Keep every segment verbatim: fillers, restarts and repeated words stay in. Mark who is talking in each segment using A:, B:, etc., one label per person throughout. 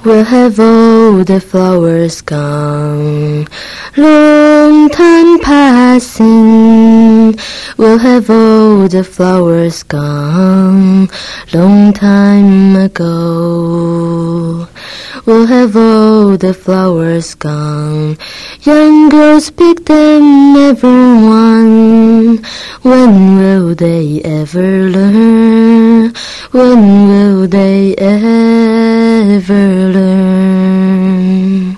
A: Where have all the flowers gone? Long time passing. Where have all the flowers gone? Long time ago. Where have all the flowers gone? Young girls pick them, everyone. When will they ever learn? When will they ever learn?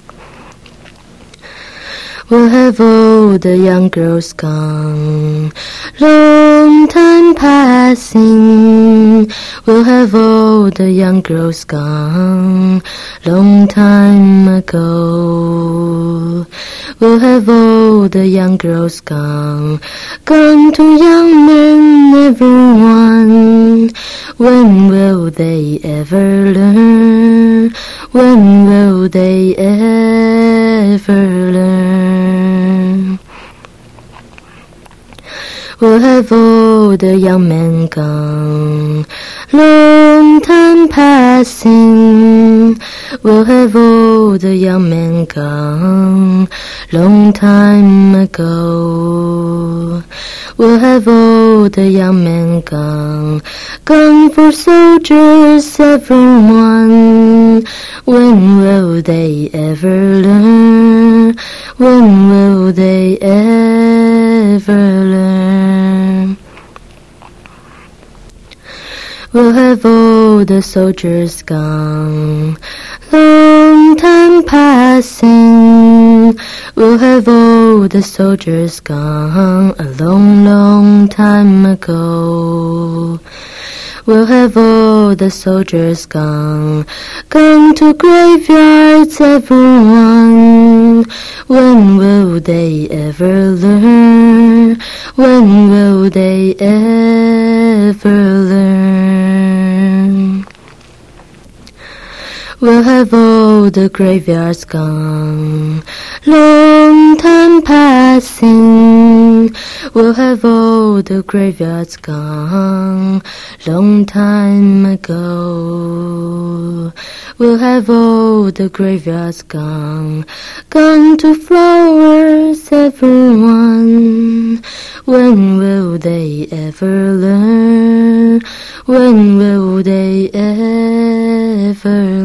A: Where have all the young girls gone? Long time passing. Where have all the young girls gone? Long time ago. Where have all the young girls gone? Gone to young men, everyone. When will they ever learn? When will they ever learn? Where have all the young men gone? Long time passing. Where have all the young men gone? Long time ago. Where have all the young men gone? Gone for soldiers, everyone. When will they ever learn? When will they ever learn? Where have all the soldiers gone? Long time passing. Where have all the soldiers gone? A long, long time ago. Where have all the soldiers gone? Gone to graveyards, everyone. When will they ever learn? When will they ever learn? Where have all the graveyards gone? Long time passing. Where have all the graveyards gone? Long time ago. Where have all the graveyards gone? Gone to flowers, everyone. When will they ever learn? When will they ever